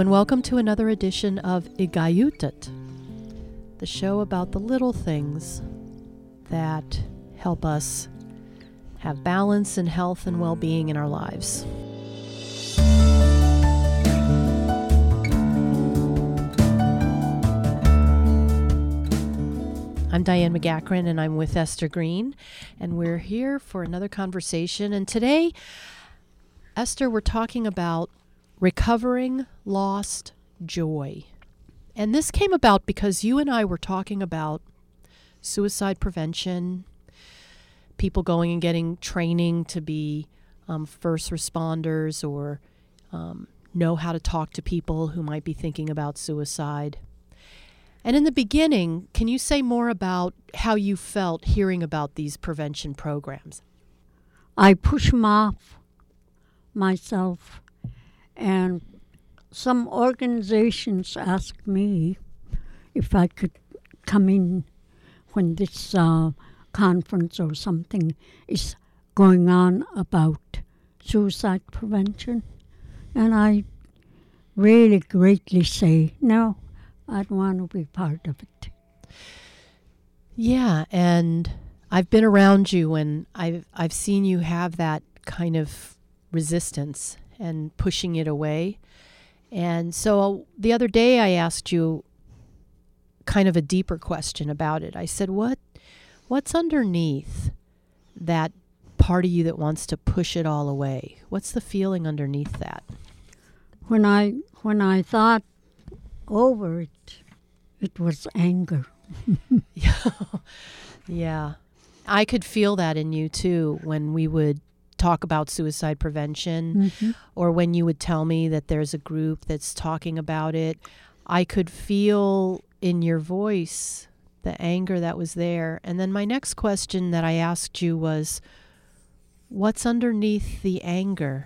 and welcome to another edition of Igayutat, the show about the little things that help us have balance and health and well-being in our lives. I'm Diane McGackran, and I'm with Esther Green, and we're here for another conversation. And today, Esther, we're talking about recovering lost joy. And this came about because you and I were talking about suicide prevention, people going and getting training to be first responders or know how to talk to people who might be thinking about suicide. And in the beginning, can you say more about how you felt hearing about these prevention programs? I push them off myself, and some organizations asked me if I could come in when this conference or something is going on about suicide prevention. And I really greatly say, no, I don't want to be part of it. Yeah, and I've been around you, and I've seen you have that kind of resistance and pushing it away. And so the other day I asked you kind of a deeper question about it. I said, what's underneath that part of you that wants to push it all away? What's the feeling underneath that? When I thought over it, it was anger. Yeah. I could feel that in you too when we would talk about suicide prevention, or when you would tell me that there's a group that's talking about it. I could feel in your voice the anger that was there. And then my next question that I asked you was, what's underneath the anger?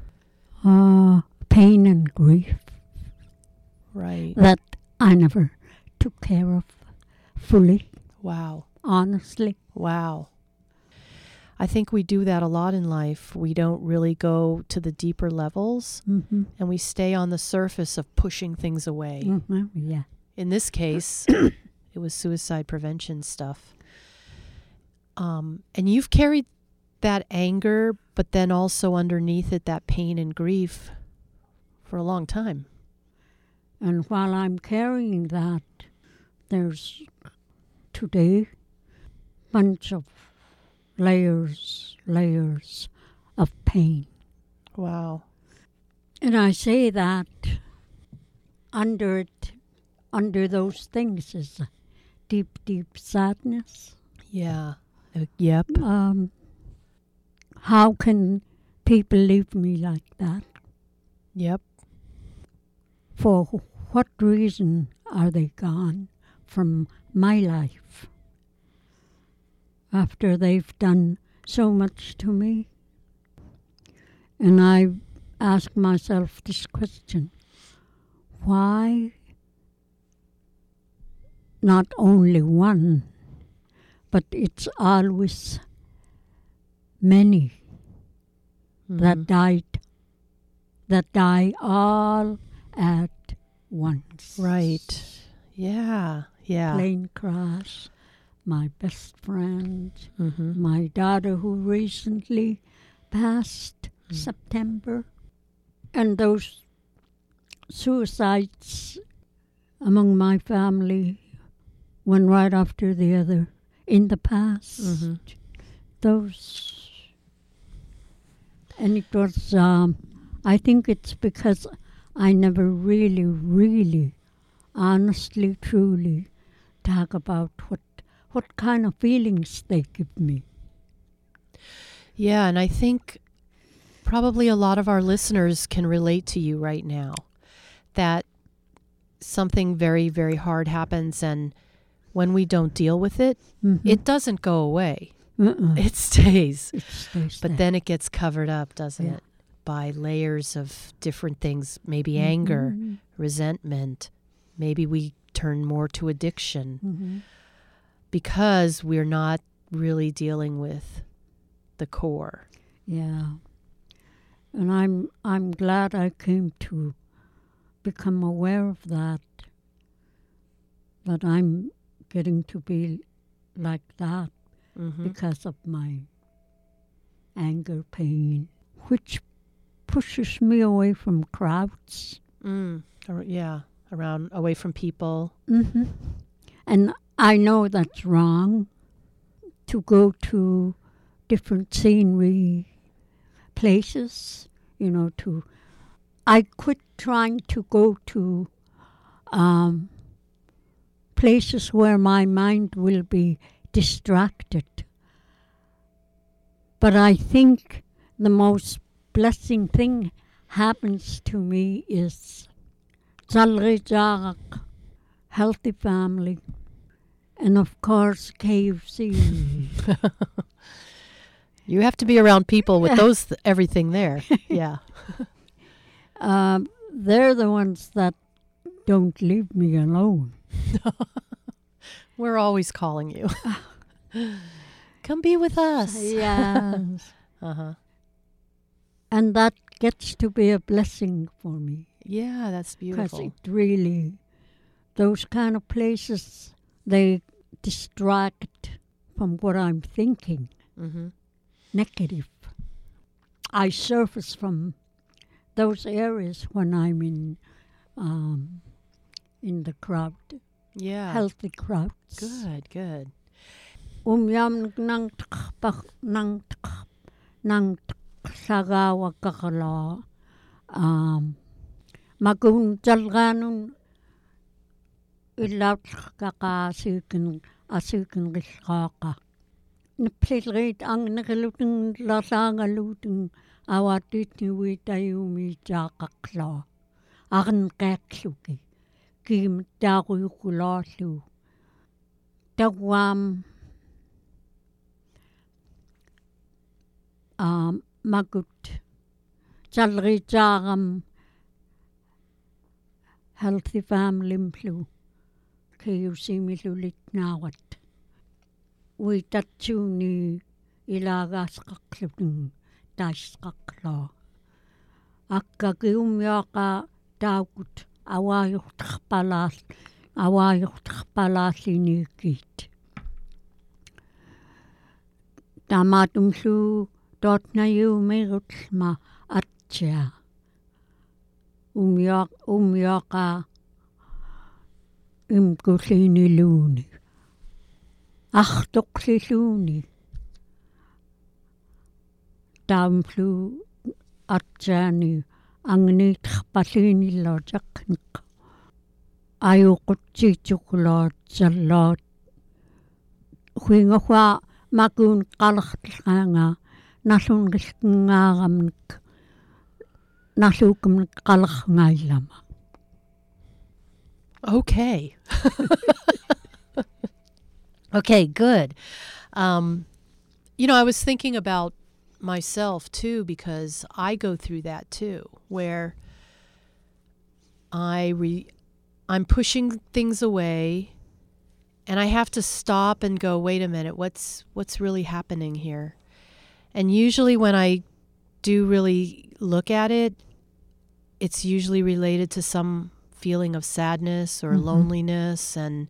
Pain and grief. Right. That I never took care of fully. Wow. Honestly. Wow. I think we do that a lot in life. We don't really go to the deeper levels, and we stay on the surface of pushing things away. Yeah. In this case, it was suicide prevention stuff. And you've carried that anger, but then also underneath it, that pain and grief for a long time. And while I'm carrying that, there's today a bunch of layers of pain. Wow. And I say that under those things is a deep, deep sadness. Yeah. Yep. How can people leave me like that? Yep. For what reason are they gone from my life after they've done so much to me? And I ask myself this question: why not only one, but it's always many that die all at once. Right. Yeah. Yeah. Plane crash, my best friend, Mm-hmm. my daughter who recently passed September, and those suicides among my family, one right after the other, in the past. Mm-hmm. Those, and it was, I think it's because I never really, honestly, truly talk about what kind of feelings they give me. Yeah, and I think probably a lot of our listeners can relate to you right now, that something very, very hard happens, and when we don't deal with it, it doesn't go away. It stays. It stays But there. then it gets covered up, doesn't Yeah. it? By layers of different things, maybe anger, resentment. Maybe we turn more to addiction because we're not really dealing with the core. Yeah. And I'm glad I came to become aware of that I'm getting to be like that because of my anger, pain, which pushes me away from crowds. Yeah, around, away from people. And I know that's wrong, to go to different scenery, places, I quit trying to go to places where my mind will be distracted. But I think the most blessing thing happens to me is Zalrijarak, healthy family, and of course KFC. You have to be around people with those everything there. Yeah. They're the ones that don't leave me alone. We're always calling you. Come be with us. Yes. Uh-huh. And that gets to be a blessing for me. Yeah, that's beautiful. Because it really, those kind of places, they distract from what I'm thinking. Negative. I surface from those areas when I'm in the crowd. Yeah. Healthy crowds. Good. Yam nang sagawa kakala magun jalganun ilaut kakasikin rishaka. Nipilrit ang nakalutang lasangalutang awatit ni witayumi jakakla. Akan kaksuki. Kim takuyukulasu. Tawam magut jalrijagam healthy family mlu kiyusimilulit nawat. Uitatsuuni ilagaskaklutin taiskakla. Akka kiumyaka taukut awayuhtakpalasinikit. Tamatumsu dotnayu mirutma atja. Umyaka imkusiniluni. Achtoksisuni. Tamsu atjani angnit pasinillojaknik. Ayukutsitukula jalot. Huingahwa makun kalaktlanga nasun riskingaramnik. Nasukam kalakngailama. Okay. Okay, good. I was thinking about myself too, because I go through that too, where I'm pushing things away, and I have to stop and go, wait a minute, what's really happening here? And usually when I do really look at it, it's usually related to some feeling of sadness or loneliness and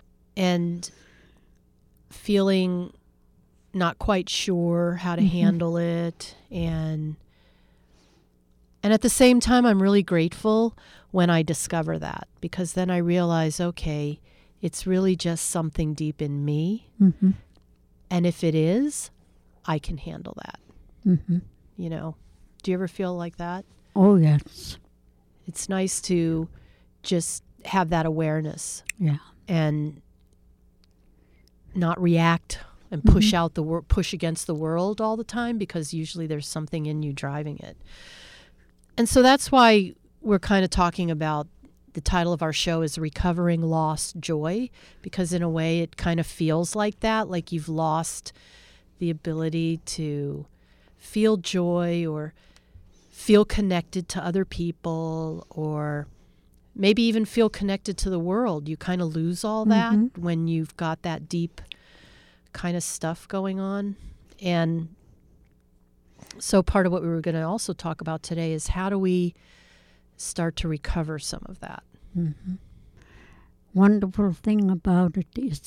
feeling not quite sure how to handle it. And at the same time, I'm really grateful when I discover that, because then I realize, okay, it's really just something deep in me. And if it is, I can handle that. Do you ever feel like that? Oh, yes. It's nice to just have that awareness. Yeah. And not react and push out push against the world all the time, because usually there's something in you driving it. And so that's why we're kind of talking about, the title of our show is Recovering Lost Joy, because in a way it kind of feels like that, like you've lost the ability to feel joy or feel connected to other people, or maybe even feel connected to the world. You kind of lose all that when you've got that deep kind of stuff going on. And so part of what we were going to also talk about today is, how do we start to recover some of that. Mm-hmm. Wonderful thing about it is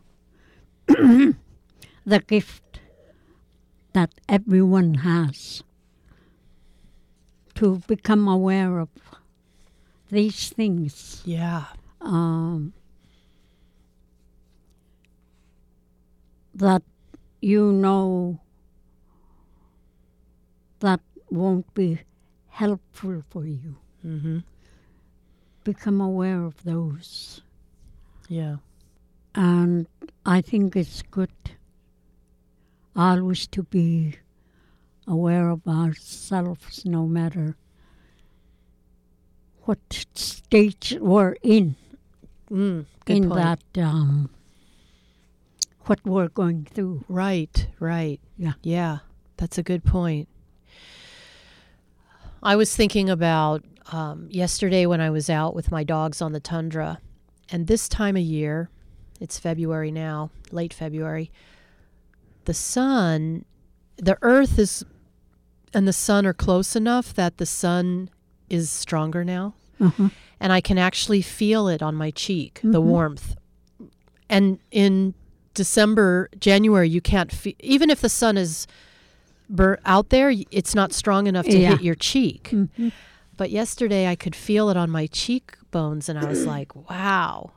the gift that everyone has to become aware of these things. Yeah. That you know that won't be helpful for you. Mm-hmm. Become aware of those. Yeah. And I think it's good always to be aware of ourselves no matter what stage we're in. Good in point. that what we're going through. Right. Yeah, that's a good point. I was thinking about yesterday when I was out with my dogs on the tundra, and this time of year, it's February now, late February, the earth and the sun are close enough that the sun is stronger now. Uh-huh. And I can actually feel it on my cheek, the warmth. And in December, January, you can't feel, even if the sun is out there, it's not strong enough to hit your cheek. Mm-hmm. But yesterday I could feel it on my cheekbones, and I was like, wow,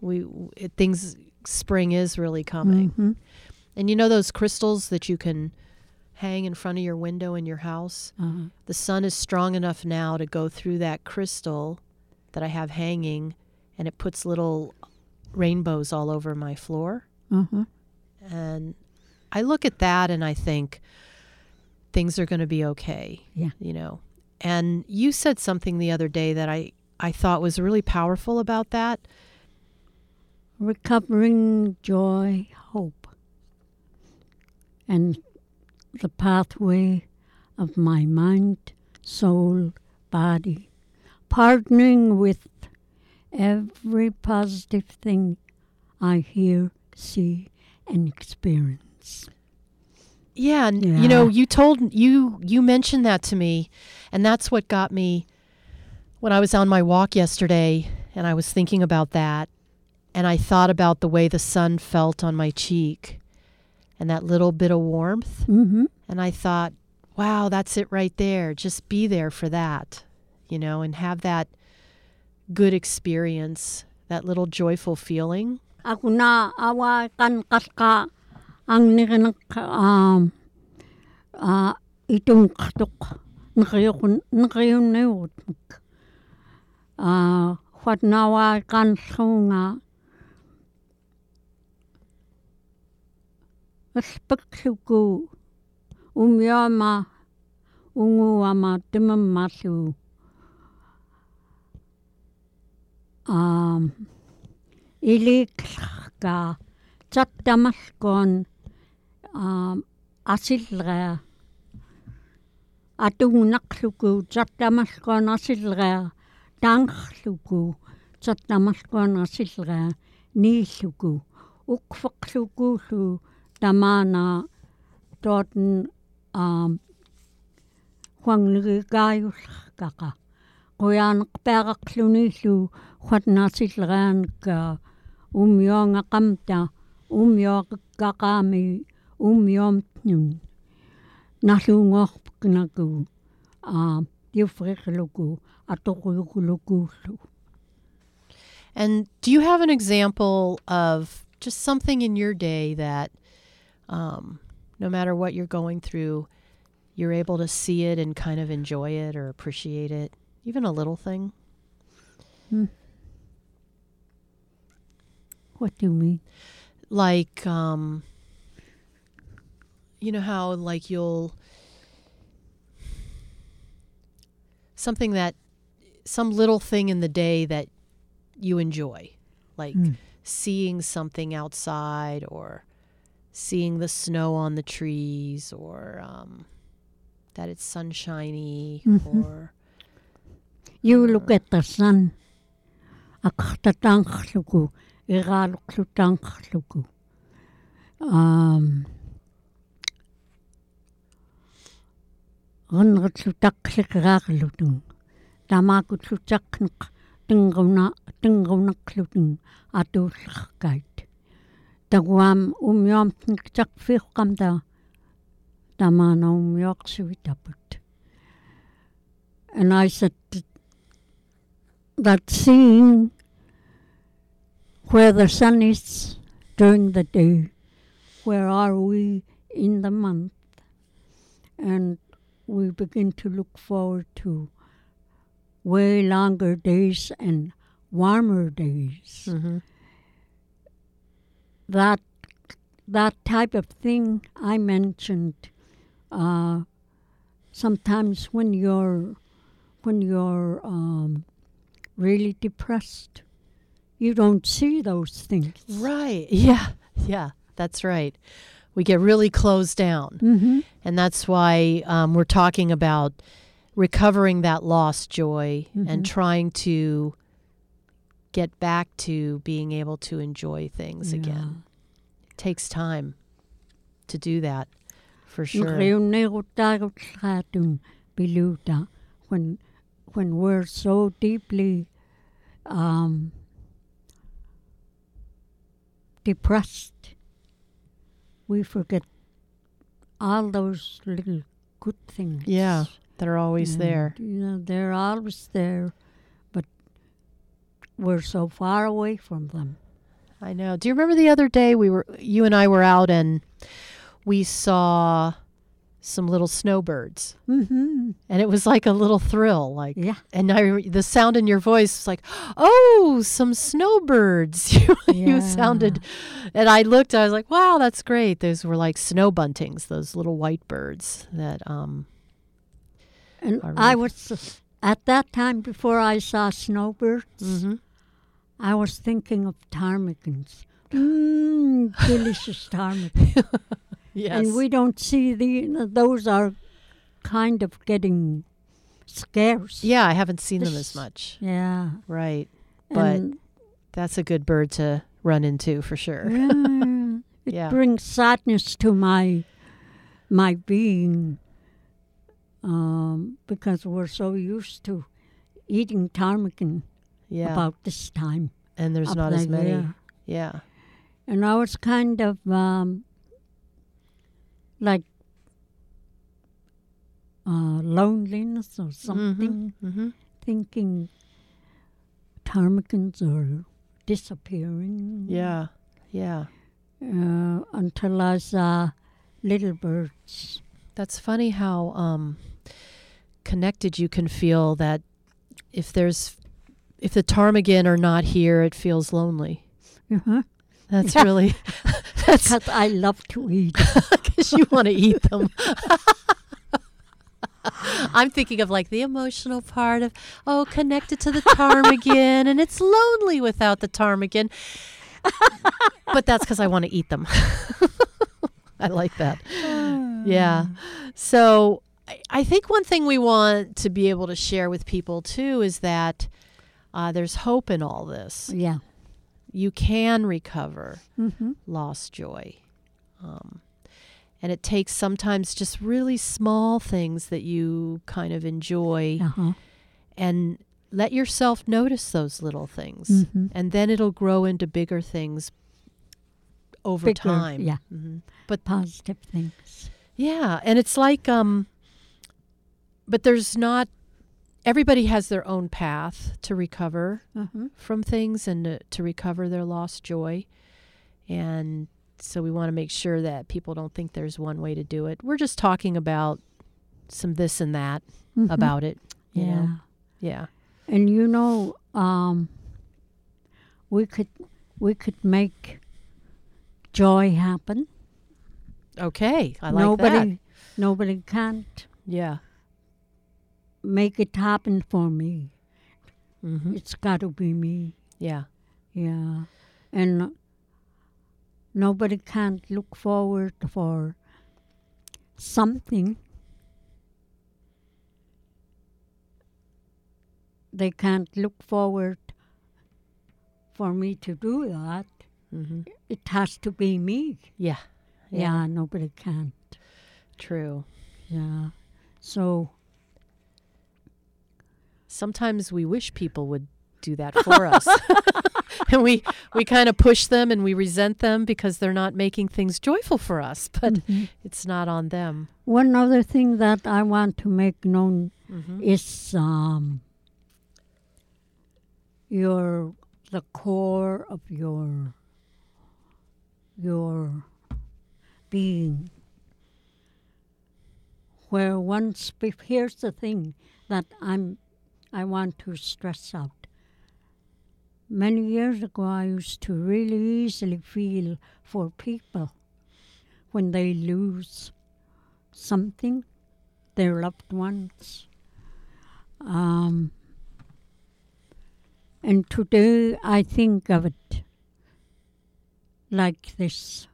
spring is really coming. Mm-hmm. And you know those crystals that you can hang in front of your window in your house? Uh-huh. The sun is strong enough now to go through that crystal that I have hanging, and it puts little rainbows all over my floor. Uh-huh. And I look at that and I think things are going to be okay. Yeah. You know. And you said something the other day that I thought was really powerful about that. Recovering joy, hope, and the pathway of my mind, soul, body, partnering with every positive thing I hear, see, and experience. Yeah, and you know, you mentioned that to me, and that's what got me when I was on my walk yesterday, and I was thinking about that, and I thought about the way the sun felt on my cheek and that little bit of warmth. Mm-hmm. And I thought, wow, that's it right there. Just be there for that, you know, and have that good experience, that little joyful feeling. Ako na awa kan kaska ang nikinak itong katok nakayon na yun. What nawa kan sunga aspeksuku umyama unguama timamasu ilikka tattamaskon asilrea atungnaqluku tattamaskon asilrea tangluku tattamaskon asilrea niilluku ukfaqlukuulu tamana toten huanglikaayullaqaqa quyaanaqpeaqaqluniillu huatnaasilreanka umyoongaqamta umyoaqaqqaqaami umyoomtnun nalluungoorpuknaku tiuffriqluku atoquyuqulukuullu. And do you have an example of just something in your day that no matter what you're going through, you're able to see it and kind of enjoy it or appreciate it, even a little thing? What do you mean? Like, you know how like some little thing in the day that you enjoy, like seeing something outside or seeing the snow on the trees or that it's sunshiny or... You look at the sun. Aktatankhluku, iraluklutankhluku. Runrutlutaklikraklutung. Tamakutlutsak tingunakluten atulkait. Taguam umyomtnik firkamda tamana umyoksuvitaput. And I said that seeing where the sun is during the day, where are we in the month, and we begin to look forward to way longer days and warmer days. Mm-hmm. That type of thing I mentioned. Sometimes when you're really depressed, you don't see those things. Right. Yeah. Yeah. That's right. We get really closed down. Mm-hmm. And that's why we're talking about recovering that lost joy and trying to get back to being able to enjoy things again. It takes time to do that, for sure. When we're so deeply depressed, we forget all those little good things. Yeah, that are always there. They're always there, but we're so far away from them. I know. Do you remember the other day you and I were out and we saw some little snowbirds, Mm-hmm. and it was like a little thrill, like. Yeah. And the sound in your voice was like, "Oh, some snowbirds!" You sounded, and I looked. I was like, "Wow, that's great." Those were like snow buntings, those little white birds that. And really I was at that time before I saw snowbirds. Mm-hmm. I was thinking of ptarmigans. Delicious ptarmigan. Yes. And we don't see those are kind of getting scarce. Yeah, I haven't seen them as much. Yeah. Right. But And that's a good bird to run into for sure. it brings sadness to my being because we're so used to eating ptarmigan about this time. And there's of not the as many. year. Yeah. And I was kind of like loneliness or something, Mm-hmm. thinking ptarmigans are disappearing. Yeah. Yeah. Until I saw little birds. That's funny how connected you can feel that if the ptarmigan are not here, it feels lonely. Uh-huh. That's really that's Because I love to eat. because you want to eat them. I'm thinking of like the emotional part of connected to the ptarmigan, and it's lonely without the ptarmigan. But that's because I want to eat them. I like that. Yeah. So I think one thing we want to be able to share with people too is that there's hope in all this. Yeah. You can recover Mm-hmm. lost joy. And it takes sometimes just really small things that you kind of enjoy Uh-huh. and let yourself notice those little things. Mm-hmm. And then it'll grow into bigger things over Bigger, time. yeah. Mm-hmm. But positive things. Yeah, and it's like, but there's not, everybody has their own path to recover Uh-huh. from things and to recover their lost joy. And so we want to make sure that people don't think there's one way to do it. We're just talking about some this and that Mhm. about it, you Yeah. know? Yeah. And we could make joy happen. Okay, I like that. Nobody can't Yeah. make it happen for me. Mm-hmm. It's got to be me. Yeah. Yeah. And nobody can't look forward for something. They can't look forward for me to do that. Mm-hmm. It has to be me. Yeah. Yeah, nobody can. True. Yeah. So sometimes we wish people would do that for us. And we kind of push them and we resent them because they're not making things joyful for us, but it's not on them. One other thing that I want to make known is the core of your being. Where here's the thing that I want to stress out. Many years ago, I used to really easily feel for people when they lose something, their loved ones. And today I think of it like this.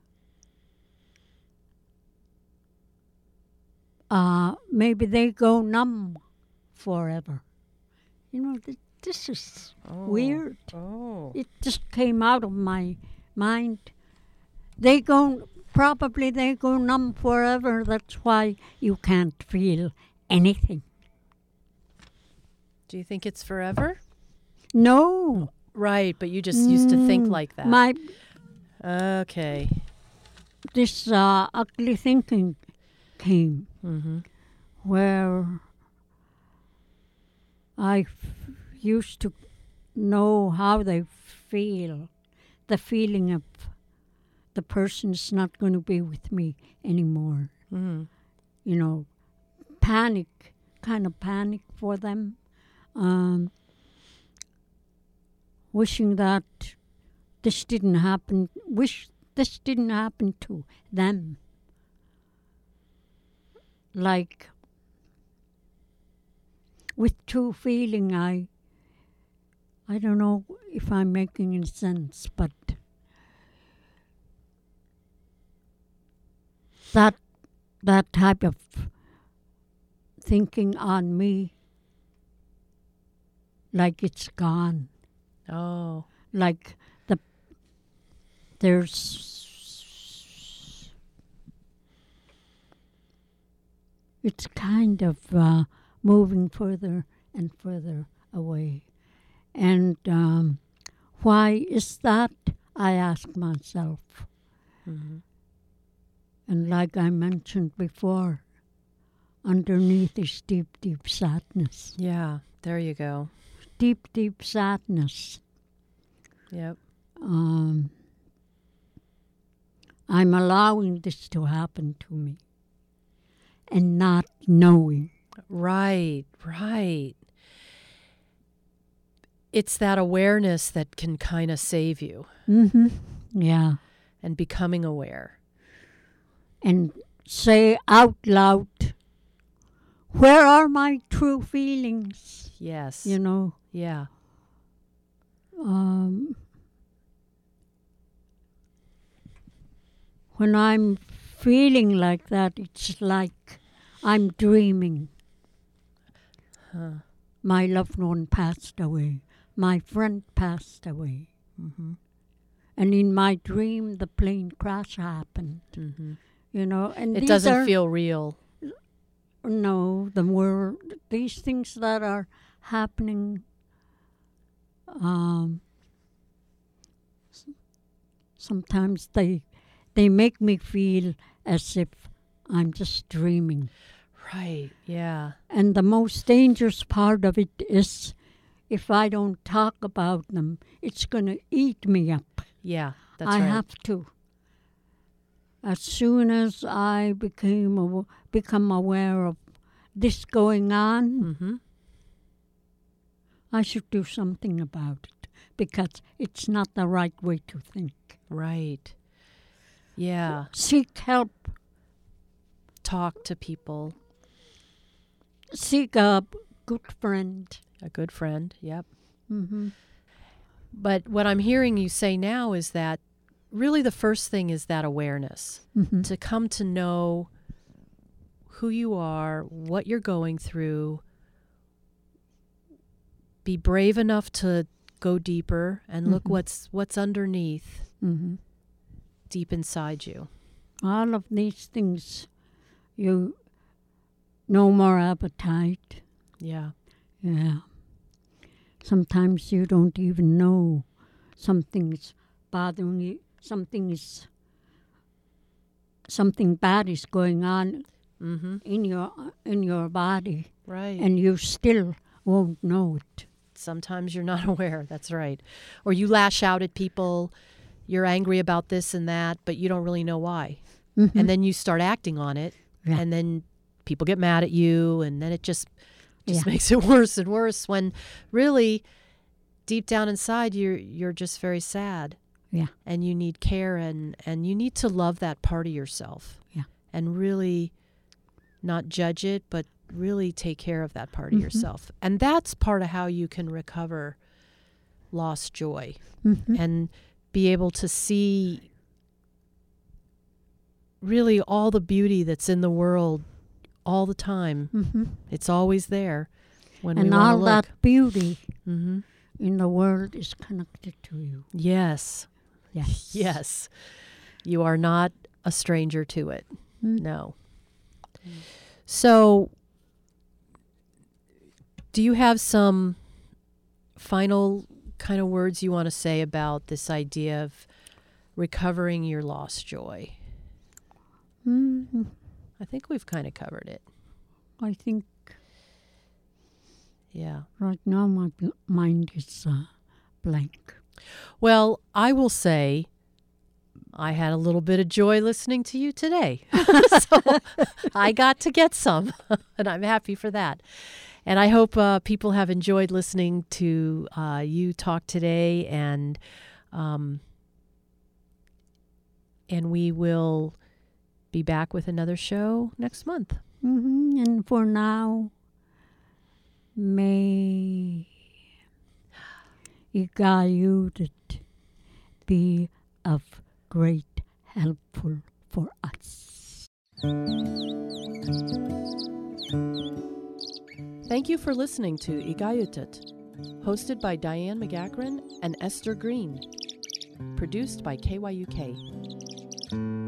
Maybe they go numb forever. This is weird. It just came out of my mind. They go numb forever. That's why you can't feel anything. Do you think it's forever? No. Right, but you just used to think like that. Okay. This ugly thinking came where I used to know how they feel, the feeling of the person's not going to be with me anymore. Panic for them. Wishing that this didn't happen. Wish this didn't happen to them. Like with true feeling, I don't know if I'm making any sense, but that type of thinking on me, like it's gone. Oh. Like it's kind of moving further and further away. And why is that? I ask myself. And like I mentioned before, underneath is deep, deep sadness. Yeah, there you go. Deep, deep sadness. Yep. I'm allowing this to happen to me and not knowing. Right. It's that awareness that can kind of save you. Yeah. And becoming aware. And say out loud, where are my true feelings? Yes. Yeah. When I'm feeling like that, it's like I'm dreaming. My loved one passed away. My friend passed away. And in my dream, the plane crash happened. And it doesn't feel real. No, the world, these things that are happening, sometimes they make me feel as if I'm just dreaming. Right, yeah. And the most dangerous part of it is if I don't talk about them, it's going to eat me up. Yeah, that's right. I have to. As soon as I become aware of this going on, I should do something about it because it's not the right way to think. Right. Yeah. Seek help. Talk to people. Seek a good friend. A good friend, yep. But what I'm hearing you say now is that really the first thing is that awareness. To come to know who you are, what you're going through. Be brave enough to go deeper and look what's underneath, deep inside you. All of these things, no more appetite. Yeah. Yeah. Sometimes you don't even know something's bothering you. Something bad is going on in your body, Right. and you still won't know it. Sometimes you're not aware. That's right. Or you lash out at people. You're angry about this and that, but you don't really know why. And then you start acting on it, Yeah. and then people get mad at you, and then it just Yeah. makes it worse and worse, when really deep down inside you're just very sad. Yeah. And you need care, and you need to love that part of yourself. Yeah. And really not judge it, but really take care of that part of yourself. And that's part of how you can recover lost joy and be able to see really all the beauty that's in the world all the time. It's always there when we And want to all look. that beauty Mm-hmm. in the world is connected to you. Yes. Yes. Yes. You are not a stranger to it. No. So, do you have some final kind of words you want to say about this idea of recovering your lost joy? Mhm. I think we've kind of covered it. I think Yeah. right now my mind is blank. Well, I will say I had a little bit of joy listening to you today. So I got to get some, and I'm happy for that. And I hope people have enjoyed listening to you talk today, and we will be back with another show next month. And for now, may Igayutit be of great helpful for us. Thank you for listening to Igayutit, hosted by Diane McGackran and Esther Green, produced by KYUK.